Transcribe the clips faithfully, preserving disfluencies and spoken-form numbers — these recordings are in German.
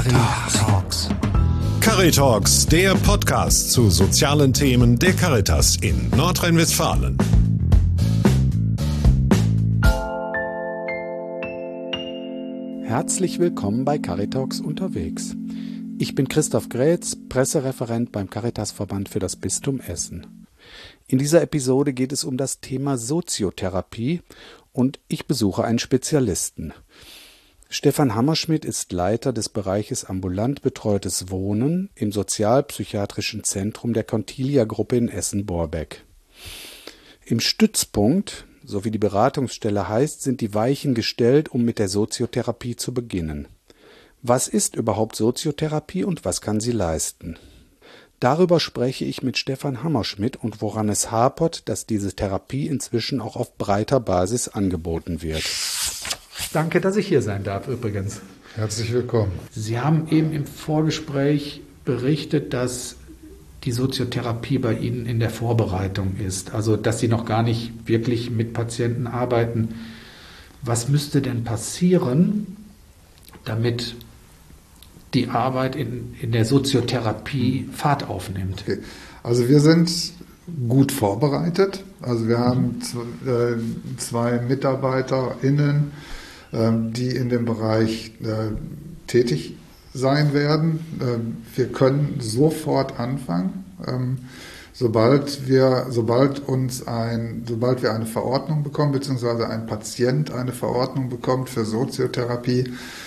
Caritalks. Caritalks, der Podcast zu sozialen Themen der Caritas in Nordrhein-Westfalen. Herzlich willkommen bei Caritalks unterwegs. Ich bin Christoph Grätz, Pressereferent beim Caritasverband für das Bistum Essen. In dieser Episode geht es um das Thema Soziotherapie und ich besuche einen Spezialisten. Stefan Hammerschmidt ist Leiter des Bereiches ambulant betreutes Wohnen im Sozialpsychiatrischen Zentrum der Contilia-Gruppe in Essen-Borbeck. Im Stützpunkt, so wie die Beratungsstelle heißt, sind die Weichen gestellt, um mit der Soziotherapie zu beginnen. Was ist überhaupt Soziotherapie und was kann sie leisten? Darüber spreche ich mit Stefan Hammerschmidt und woran es hapert, dass diese Therapie inzwischen auch auf breiter Basis angeboten wird. Danke, dass ich hier sein darf übrigens. Herzlich willkommen. Sie haben eben im Vorgespräch berichtet, dass die Soziotherapie bei Ihnen in der Vorbereitung ist, also dass Sie noch gar nicht wirklich mit Patienten arbeiten. Was müsste denn passieren, damit die Arbeit in, in der Soziotherapie Fahrt aufnimmt? Okay. Also wir sind gut vorbereitet. Also wir haben zwei MitarbeiterInnen, die in dem Bereich tätig sein werden. Wir können sofort anfangen, sobald wir, sobald uns ein, sobald wir eine Verordnung bekommen, beziehungsweise ein Patient eine Verordnung bekommt für Soziotherapie,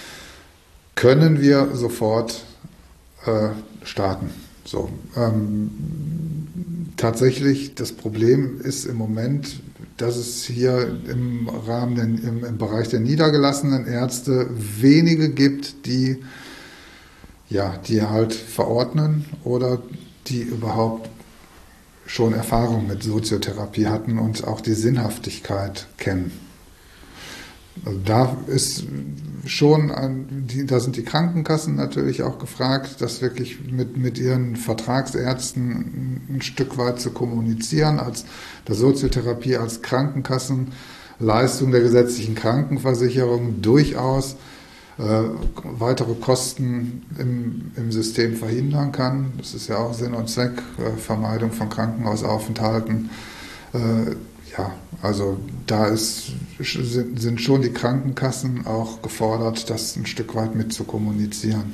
können wir sofort äh, starten. So, ähm, tatsächlich, das Problem ist im Moment, dass es hier im Rahmen, der, im, im Bereich der niedergelassenen Ärzte wenige gibt, die, ja, die halt verordnen oder die überhaupt schon Erfahrung mit Soziotherapie hatten und auch die Sinnhaftigkeit kennen. Also da ist schon, an, die, da sind die Krankenkassen natürlich auch gefragt, das wirklich mit, mit ihren Vertragsärzten ein Stück weit zu kommunizieren, als dass Soziotherapie als Krankenkassenleistung der gesetzlichen Krankenversicherung durchaus äh, weitere Kosten im, im System verhindern kann. Das ist ja auch Sinn und Zweck, äh, Vermeidung von Krankenhausaufenthalten. Äh, Ja, also da ist, sind schon die Krankenkassen auch gefordert, das ein Stück weit mit zu kommunizieren.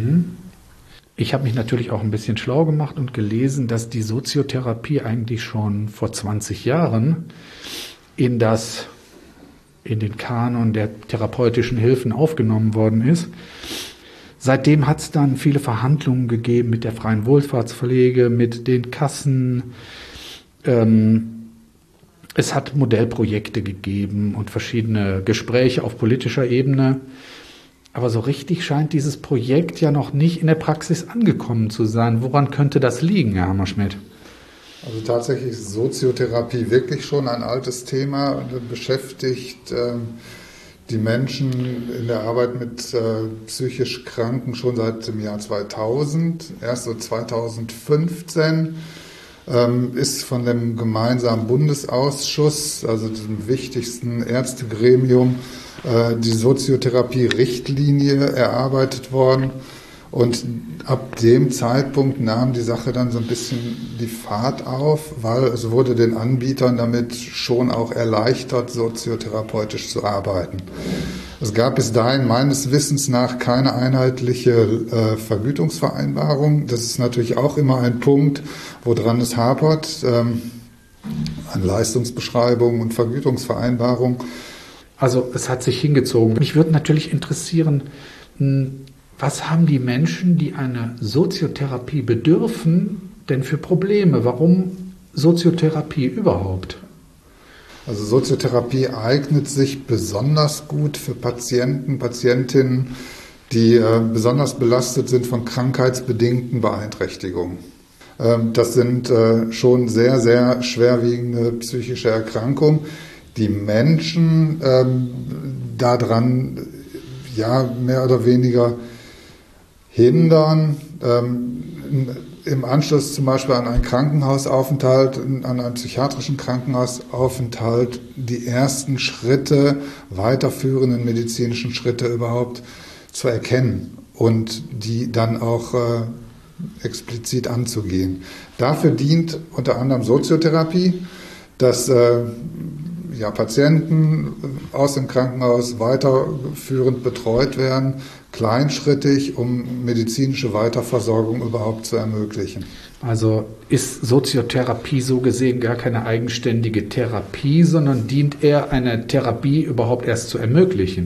Ich habe mich natürlich auch ein bisschen schlau gemacht und gelesen, dass die Soziotherapie eigentlich schon vor zwanzig Jahren in das, in den Kanon der therapeutischen Hilfen aufgenommen worden ist. Seitdem hat es dann viele Verhandlungen gegeben mit der freien Wohlfahrtspflege, mit den Kassen. Ähm, Es hat Modellprojekte gegeben und verschiedene Gespräche auf politischer Ebene. Aber so richtig scheint dieses Projekt ja noch nicht in der Praxis angekommen zu sein. Woran könnte das liegen, Herr Hammerschmidt? Also tatsächlich ist Soziotherapie wirklich schon ein altes Thema und beschäftigt äh, die Menschen in der Arbeit mit äh, psychisch Kranken schon seit dem Jahr zweitausend. Erst so zweitausendfünfzehn ist von dem gemeinsamen Bundesausschuss, also dem wichtigsten Ärztegremium, die Soziotherapie-Richtlinie erarbeitet worden. Und ab dem Zeitpunkt nahm die Sache dann so ein bisschen die Fahrt auf, weil es wurde den Anbietern damit schon auch erleichtert, soziotherapeutisch zu arbeiten. Es gab bis dahin meines Wissens nach keine einheitliche äh, Vergütungsvereinbarung. Das ist natürlich auch immer ein Punkt, woran es hapert, ähm, an Leistungsbeschreibung und Vergütungsvereinbarung. Also es hat sich hingezogen. Mich würde natürlich interessieren, was haben die Menschen, die eine Soziotherapie bedürfen, denn für Probleme? Warum Soziotherapie überhaupt? Also Soziotherapie eignet sich besonders gut für Patienten, Patientinnen, die äh, besonders belastet sind von krankheitsbedingten Beeinträchtigungen. Ähm, das sind äh, schon sehr, sehr schwerwiegende psychische Erkrankungen, die Menschen ähm, daran ja mehr oder weniger hindern, ähm, im Anschluss zum Beispiel an einen Krankenhausaufenthalt, an einen psychiatrischen Krankenhausaufenthalt, die ersten Schritte, weiterführenden medizinischen Schritte überhaupt zu erkennen und die dann auch äh, explizit anzugehen. Dafür dient unter anderem Soziotherapie, dass äh, ja, Patienten aus dem Krankenhaus weiterführend betreut werden, kleinschrittig, um medizinische Weiterversorgung überhaupt zu ermöglichen. Also ist Soziotherapie so gesehen gar keine eigenständige Therapie, sondern dient eher einer Therapie überhaupt erst zu ermöglichen?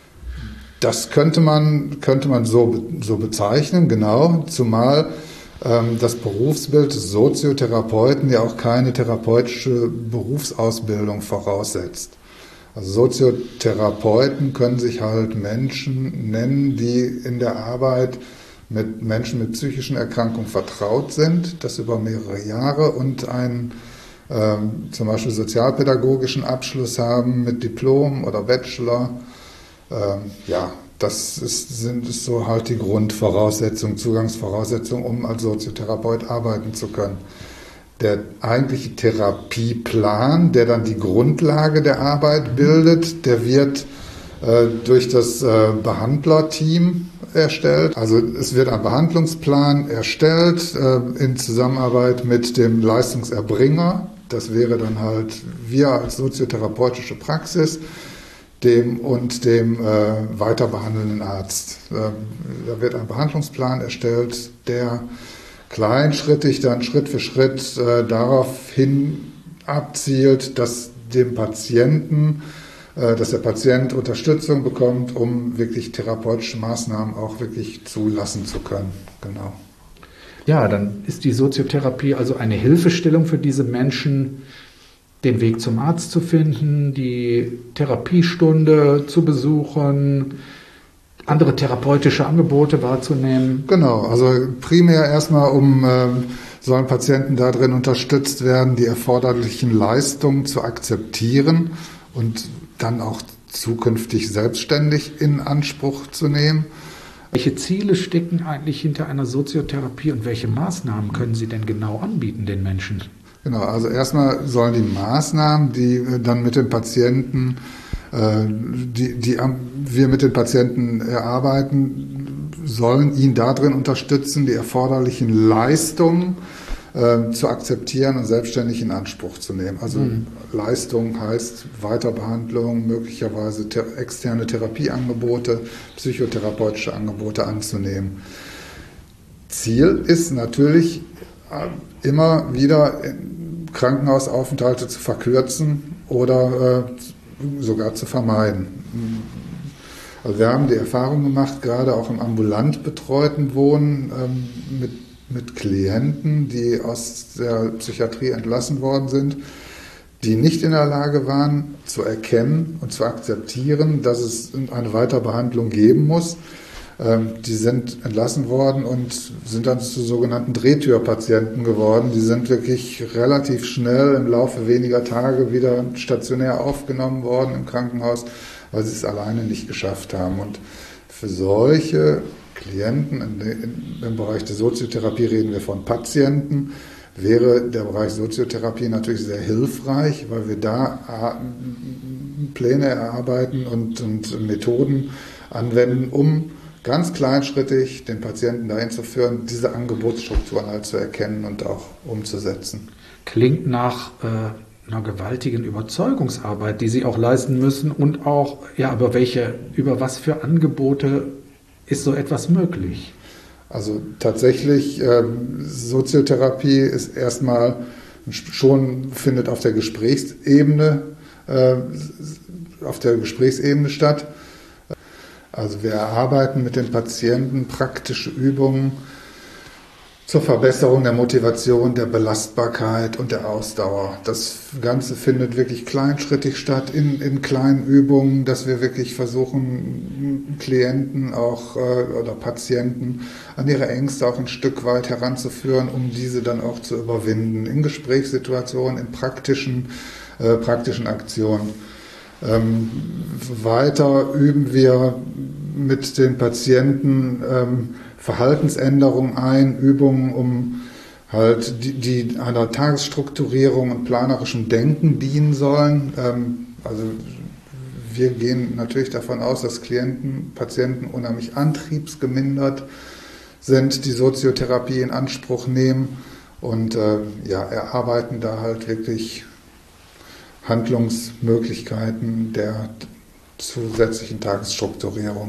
Das könnte man, könnte man so, so bezeichnen, genau, zumal ähm, das Berufsbild des Soziotherapeuten ja auch keine therapeutische Berufsausbildung voraussetzt. Also Soziotherapeuten können sich halt Menschen nennen, die in der Arbeit mit Menschen mit psychischen Erkrankungen vertraut sind, das über mehrere Jahre und einen ähm, zum Beispiel sozialpädagogischen Abschluss haben mit Diplom oder Bachelor. Ähm, ja, das ist, sind ist so halt die Grundvoraussetzungen, Zugangsvoraussetzungen, um als Soziotherapeut arbeiten zu können. Der eigentliche Therapieplan, der dann die Grundlage der Arbeit bildet, der wird äh, durch das äh, Behandlerteam erstellt. Also es wird ein Behandlungsplan erstellt äh, in Zusammenarbeit mit dem Leistungserbringer. Das wäre dann halt wir als soziotherapeutische Praxis, dem und dem äh, weiter behandelnden Arzt. Ähm, da wird ein Behandlungsplan erstellt, der kleinschrittig dann Schritt für Schritt äh, darauf hin abzielt, dass dem Patienten, äh, dass der Patient Unterstützung bekommt, um wirklich therapeutische Maßnahmen auch wirklich zulassen zu können. Genau. Ja, dann ist die Soziotherapie also eine Hilfestellung für diese Menschen, den Weg zum Arzt zu finden, die Therapiestunde zu besuchen, andere therapeutische Angebote wahrzunehmen. Genau, also primär erstmal, um äh, sollen Patienten darin unterstützt werden, die erforderlichen Leistungen zu akzeptieren und dann auch zukünftig selbstständig in Anspruch zu nehmen. Welche Ziele stecken eigentlich hinter einer Soziotherapie und welche Maßnahmen können Sie denn genau anbieten den Menschen? Genau, also erstmal sollen die Maßnahmen, die dann mit den Patienten, äh, die, die wir mit den Patienten erarbeiten, sollen ihn darin unterstützen, die erforderlichen Leistungen äh, zu akzeptieren und selbstständig in Anspruch zu nehmen. Also mhm. Leistung heißt Weiterbehandlung, möglicherweise ter- externe Therapieangebote, psychotherapeutische Angebote anzunehmen. Ziel ist natürlich äh, immer wieder Krankenhausaufenthalte zu verkürzen oder äh, sogar zu vermeiden. Also wir haben die Erfahrung gemacht, gerade auch im ambulant betreuten Wohnen, ähm, mit, mit Klienten, die aus der Psychiatrie entlassen worden sind, die nicht in der Lage waren, zu erkennen und zu akzeptieren, dass es eine Weiterbehandlung geben muss. Die sind entlassen worden und sind dann zu sogenannten Drehtürpatienten geworden. Die sind wirklich relativ schnell im Laufe weniger Tage wieder stationär aufgenommen worden im Krankenhaus, weil sie es alleine nicht geschafft haben. Und für solche Klienten, in, in, im Bereich der Soziotherapie reden wir von Patienten, wäre der Bereich Soziotherapie natürlich sehr hilfreich, weil wir da Pläne erarbeiten und, und Methoden anwenden, um ganz kleinschrittig den Patienten dahin zu führen, diese Angebotsstrukturen halt zu erkennen und auch umzusetzen. Klingt nach äh, einer gewaltigen Überzeugungsarbeit, die Sie auch leisten müssen und auch, ja, aber welche, über was für Angebote ist so etwas möglich? Also tatsächlich, äh, Soziotherapie ist erstmal schon, findet auf der Gesprächsebene, äh, auf der Gesprächsebene statt. Also wir erarbeiten mit den Patienten praktische Übungen zur Verbesserung der Motivation, der Belastbarkeit und der Ausdauer. Das Ganze findet wirklich kleinschrittig statt, in, in kleinen Übungen, dass wir wirklich versuchen, Klienten auch äh, oder Patienten an ihre Ängste auch ein Stück weit heranzuführen, um diese dann auch zu überwinden, in Gesprächssituationen, in praktischen, äh, praktischen Aktionen. Ähm, weiter üben wir mit den Patienten ähm, Verhaltensänderungen ein, Übungen, um halt die, die einer Tagesstrukturierung und planerischem Denken dienen sollen. Ähm, also wir gehen natürlich davon aus, dass Klienten, Patienten unheimlich antriebsgemindert sind, die Soziotherapie in Anspruch nehmen und äh, ja, erarbeiten da halt wirklich Handlungsmöglichkeiten der zusätzlichen Tagesstrukturierung.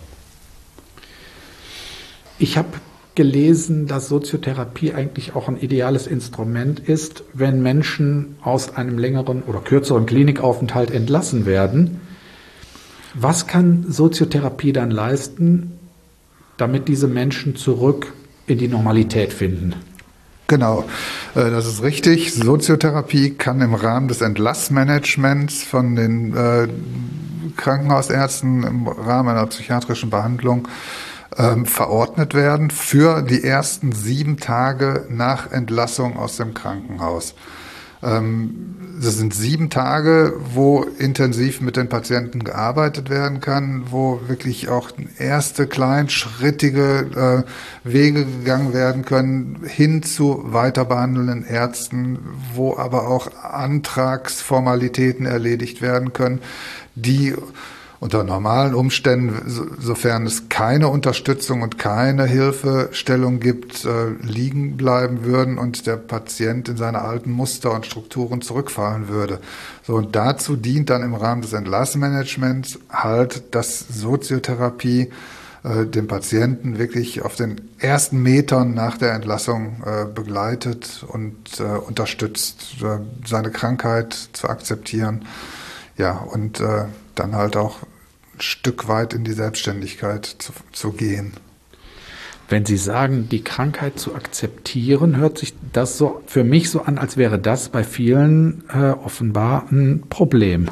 Ich habe gelesen, dass Soziotherapie eigentlich auch ein ideales Instrument ist, wenn Menschen aus einem längeren oder kürzeren Klinikaufenthalt entlassen werden. Was kann Soziotherapie dann leisten, damit diese Menschen zurück in die Normalität finden? Genau, das ist richtig. Soziotherapie kann im Rahmen des Entlassmanagements von den äh, Krankenhausärzten im Rahmen einer psychiatrischen Behandlung ähm, verordnet werden für die ersten sieben Tage nach Entlassung aus dem Krankenhaus. Ähm, das sind sieben Tage, wo intensiv mit den Patienten gearbeitet werden kann, wo wirklich auch erste kleinschrittige äh, Wege gegangen werden können hin zu weiter behandelnden Ärzten, wo aber auch Antragsformalitäten erledigt werden können, die unter normalen Umständen, sofern es keine Unterstützung und keine Hilfestellung gibt, liegen bleiben würden und der Patient in seine alten Muster und Strukturen zurückfallen würde. So, und dazu dient dann im Rahmen des Entlassmanagements halt, dass Soziotherapie äh, den Patienten wirklich auf den ersten Metern nach der Entlassung äh, begleitet und äh, unterstützt, äh, seine Krankheit zu akzeptieren. Ja, und äh, dann halt auch ein Stück weit in die Selbstständigkeit zu, zu gehen. Wenn Sie sagen, die Krankheit zu akzeptieren, hört sich das so für mich so an, als wäre das bei vielen äh, offenbar ein Problem.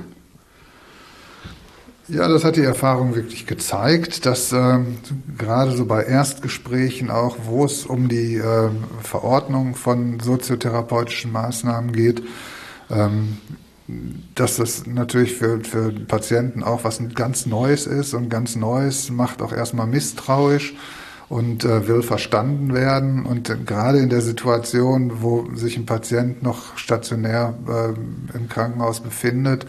Ja, das hat die Erfahrung wirklich gezeigt, dass äh, gerade so bei Erstgesprächen auch, wo es um die äh, Verordnung von soziotherapeutischen Maßnahmen geht, ähm, dass das natürlich für, für Patienten auch was ganz Neues ist und ganz Neues macht auch erstmal misstrauisch und äh, will verstanden werden. Und äh, gerade in der Situation, wo sich ein Patient noch stationär äh, im Krankenhaus befindet,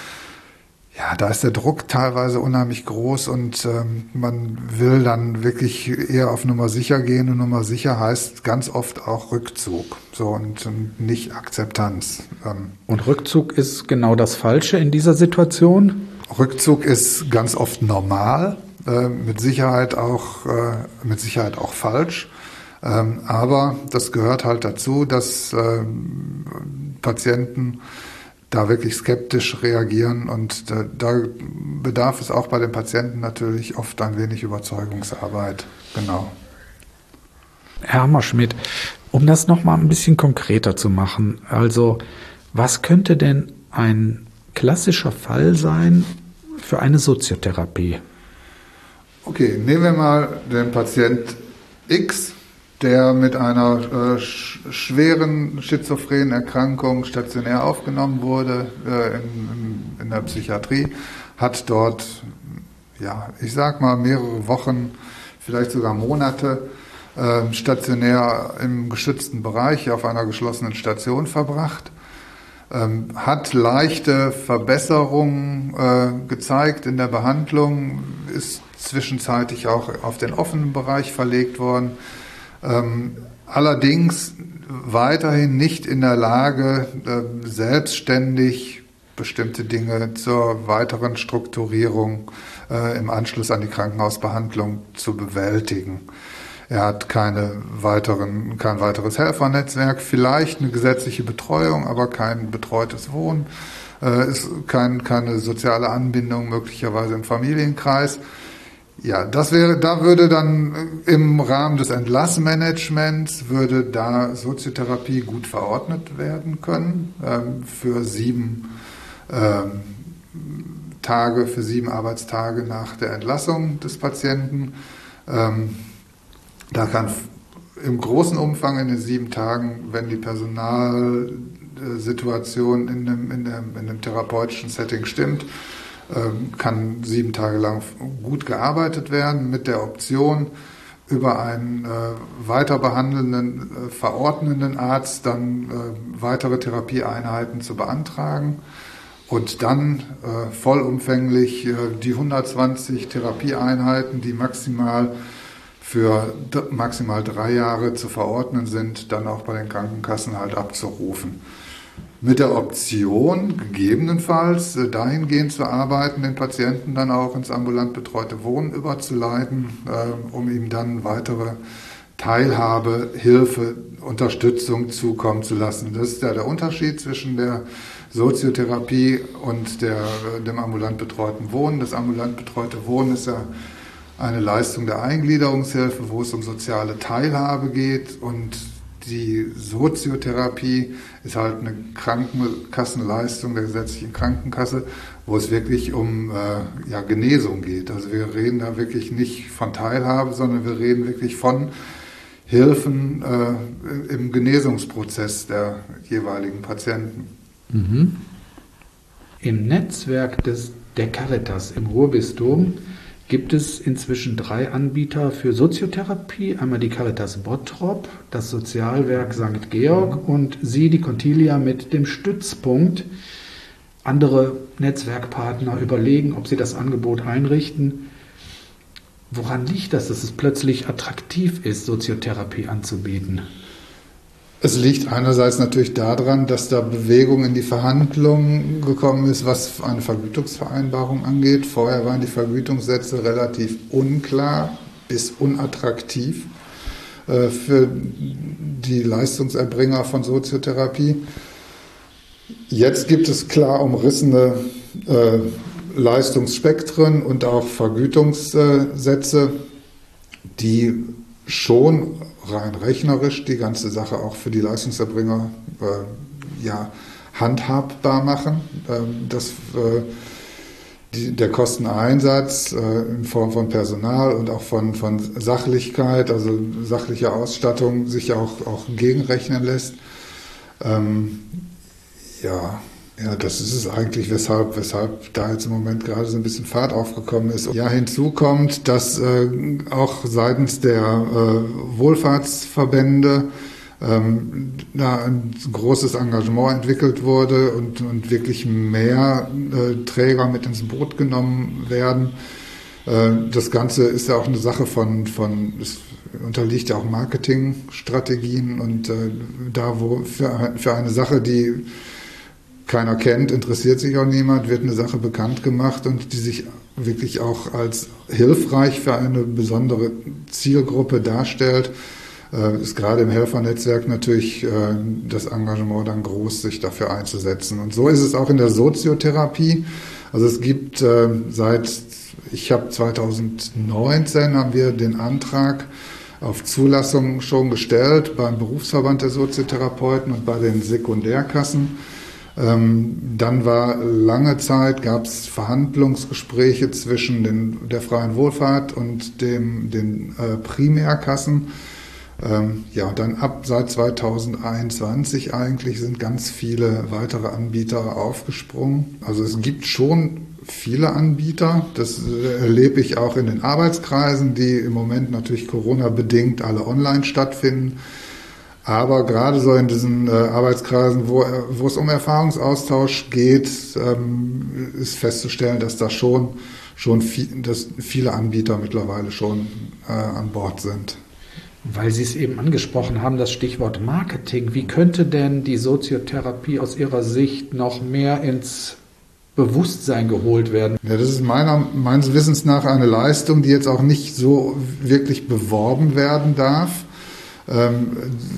ja, da ist der Druck teilweise unheimlich groß und ähm, man will dann wirklich eher auf Nummer sicher gehen. Und Nummer sicher heißt ganz oft auch Rückzug, so und, und nicht Akzeptanz. Ähm, und Rückzug ist genau das Falsche in dieser Situation? Rückzug ist ganz oft normal, äh, mit Sicherheit auch äh, mit Sicherheit auch falsch. Ähm, aber das gehört halt dazu, dass äh, Patienten da wirklich skeptisch reagieren und da, da bedarf es auch bei den Patienten natürlich oft ein wenig Überzeugungsarbeit. Genau. Herr Hammerschmidt, um das nochmal ein bisschen konkreter zu machen, also was könnte denn ein klassischer Fall sein für eine Soziotherapie? Okay, nehmen wir mal den Patient X, der mit einer äh, sch- schweren schizophrenen Erkrankung stationär aufgenommen wurde äh, in, in, in der Psychiatrie, hat dort, ja, ich sag mal mehrere Wochen, vielleicht sogar Monate äh, stationär im geschützten Bereich auf einer geschlossenen Station verbracht, ähm, hat leichte Verbesserungen äh, gezeigt in der Behandlung, ist zwischenzeitlich auch auf den offenen Bereich verlegt worden. Ähm, allerdings weiterhin nicht in der Lage, äh, selbstständig bestimmte Dinge zur weiteren Strukturierung äh, im Anschluss an die Krankenhausbehandlung zu bewältigen. Er hat keine weiteren, kein weiteres Helfernetzwerk, vielleicht eine gesetzliche Betreuung, aber kein betreutes Wohnen, äh, ist kein, keine soziale Anbindung möglicherweise im Familienkreis. Ja, das wäre, da würde dann im Rahmen des Entlassmanagements würde da Soziotherapie gut verordnet werden können ähm, für sieben ähm, Tage, für sieben Arbeitstage nach der Entlassung des Patienten. Ähm, da kann im großen Umfang in den sieben Tagen, wenn die Personalsituation in dem, in dem, in dem therapeutischen Setting stimmt, kann sieben Tage lang gut gearbeitet werden mit der Option, über einen äh, weiter behandelnden, äh, verordnenden Arzt dann äh, weitere Therapieeinheiten zu beantragen. und dann äh, vollumfänglich äh, die hundertzwanzig Therapieeinheiten, die maximal für d- maximal drei Jahre zu verordnen sind, dann auch bei den Krankenkassen halt abzurufen. Mit der Option, gegebenenfalls äh, dahingehend zu arbeiten, den Patienten dann auch ins ambulant betreute Wohnen überzuleiten, äh, um ihm dann weitere Teilhabe, Hilfe, Unterstützung zukommen zu lassen. Das ist ja der Unterschied zwischen der Soziotherapie und der, dem ambulant betreuten Wohnen. Das ambulant betreute Wohnen ist ja eine Leistung der Eingliederungshilfe, wo es um soziale Teilhabe geht, und die Soziotherapie ist halt eine Krankenkassenleistung der gesetzlichen Krankenkasse, wo es wirklich um äh, ja, Genesung geht. Also wir reden da wirklich nicht von Teilhabe, sondern wir reden wirklich von Hilfen äh, im Genesungsprozess der jeweiligen Patienten. Mhm. Im Netzwerk des, der Caritas im Ruhrbistum gibt es inzwischen drei Anbieter für Soziotherapie. Einmal die Caritas Bottrop, das Sozialwerk Sankt Georg und Sie, die Contilia, mit dem Stützpunkt. Andere Netzwerkpartner überlegen, ob sie das Angebot einrichten. Woran liegt das, dass es plötzlich attraktiv ist, Soziotherapie anzubieten? Es liegt einerseits natürlich daran, dass da Bewegung in die Verhandlungen gekommen ist, was eine Vergütungsvereinbarung angeht. Vorher waren die Vergütungssätze relativ unklar bis unattraktiv äh, für die Leistungserbringer von Soziotherapie. Jetzt gibt es klar umrissene äh, Leistungsspektren und auch Vergütungssätze, die schon rein rechnerisch die ganze Sache auch für die Leistungserbringer äh, ja, handhabbar machen. Ähm, das, äh, die, der Kosteneinsatz äh, in Form von Personal und auch von, von Sachlichkeit, also sachlicher Ausstattung, sich auch, auch gegenrechnen lässt. Ähm, ja, ja, das ist es eigentlich, weshalb, weshalb da jetzt im Moment gerade so ein bisschen Fahrt aufgekommen ist. Ja, hinzu kommt, dass äh, auch seitens der äh, Wohlfahrtsverbände ähm, da ein großes Engagement entwickelt wurde und, und wirklich mehr äh, Träger mit ins Boot genommen werden. Äh, das Ganze ist ja auch eine Sache von, von es unterliegt ja auch Marketingstrategien, und äh, da wo für, für eine Sache, die keiner kennt, interessiert sich auch niemand, wird eine Sache bekannt gemacht und die sich wirklich auch als hilfreich für eine besondere Zielgruppe darstellt, äh, ist gerade im Helfernetzwerk natürlich äh, das Engagement dann groß, sich dafür einzusetzen. Und so ist es auch in der Soziotherapie. Also es gibt äh, seit, ich habe zweitausendneunzehn haben wir den Antrag auf Zulassung schon gestellt beim Berufsverband der Soziotherapeuten und bei den Sekundärkassen. Ähm, dann war lange Zeit, gab es Verhandlungsgespräche zwischen den, der freien Wohlfahrt und dem, den äh, Primärkassen. Ähm, ja, und dann ab seit zweitausendeinundzwanzig eigentlich sind ganz viele weitere Anbieter aufgesprungen. Also es gibt schon viele Anbieter. Das äh, erlebe ich auch in den Arbeitskreisen, die im Moment natürlich Corona-bedingt alle online stattfinden. Aber gerade so in diesen äh, Arbeitskreisen, wo, wo es um Erfahrungsaustausch geht, ähm, ist festzustellen, dass da schon, schon viel, dass viele Anbieter mittlerweile schon äh, an Bord sind. Weil Sie es eben angesprochen haben, das Stichwort Marketing. Wie könnte denn die Soziotherapie aus Ihrer Sicht noch mehr ins Bewusstsein geholt werden? Ja, das ist meiner, meines Wissens nach eine Leistung, die jetzt auch nicht so wirklich beworben werden darf. Ähm,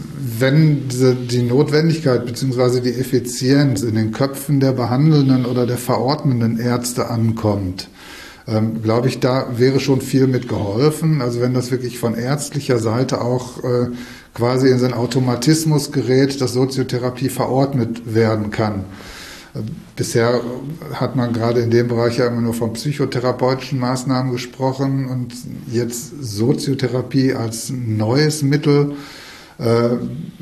wenn diese, die Notwendigkeit bzw. die Effizienz in den Köpfen der behandelnden oder der verordnenden Ärzte ankommt, ähm, glaube ich, da wäre schon viel mit geholfen. Also wenn das wirklich von ärztlicher Seite auch äh, quasi in seinen Automatismus gerät, dass Soziotherapie verordnet werden kann. Bisher hat man gerade in dem Bereich ja immer nur von psychotherapeutischen Maßnahmen gesprochen und jetzt Soziotherapie als neues Mittel, äh,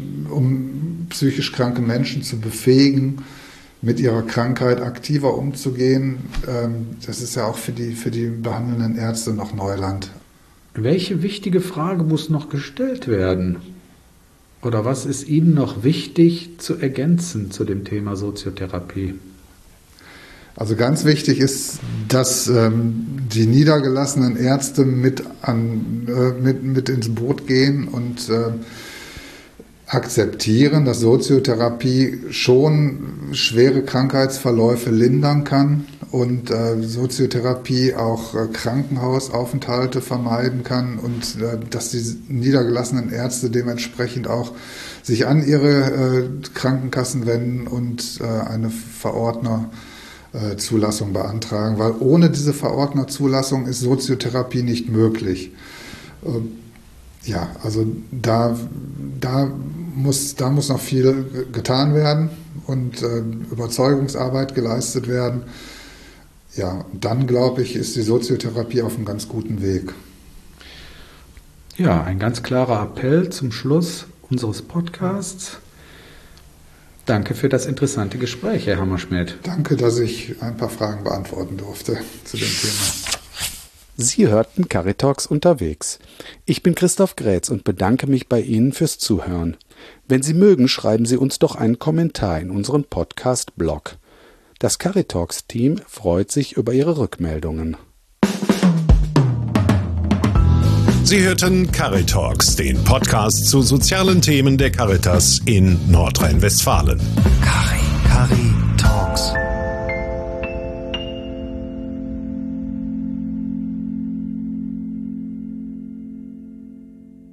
um psychisch kranke Menschen zu befähigen, mit ihrer Krankheit aktiver umzugehen. Ähm, das ist ja auch für die, für die behandelnden Ärzte noch Neuland. Welche wichtige Frage muss noch gestellt werden? Oder was ist Ihnen noch wichtig zu ergänzen zu dem Thema Soziotherapie? Also ganz wichtig ist, dass ähm, die niedergelassenen Ärzte mit, an, äh, mit, mit ins Boot gehen und äh, akzeptieren, dass Soziotherapie schon schwere Krankheitsverläufe lindern kann und äh, Soziotherapie auch äh, Krankenhausaufenthalte vermeiden kann und äh, dass die niedergelassenen Ärzte dementsprechend auch sich an ihre äh, Krankenkassen wenden und äh, eine Verordnerzulassung beantragen, weil ohne diese Verordnerzulassung ist Soziotherapie nicht möglich. Äh, Ja, also da, da, muss, da muss noch viel getan werden und äh, Überzeugungsarbeit geleistet werden. Ja, dann glaube ich, ist die Soziotherapie auf einem ganz guten Weg. Ja, ein ganz klarer Appell zum Schluss unseres Podcasts. Danke für das interessante Gespräch, Herr Hammerschmidt. Danke, dass ich ein paar Fragen beantworten durfte zu dem Thema. Sie hörten Caritalks unterwegs. Ich bin Christoph Grätz und bedanke mich bei Ihnen fürs Zuhören. Wenn Sie mögen, schreiben Sie uns doch einen Kommentar in unseren Podcast-Blog. Das Caritalks-Team freut sich über Ihre Rückmeldungen. Sie hörten Caritalks, den Podcast zu sozialen Themen der Caritas in Nordrhein-Westfalen. Cari, Cari Talks.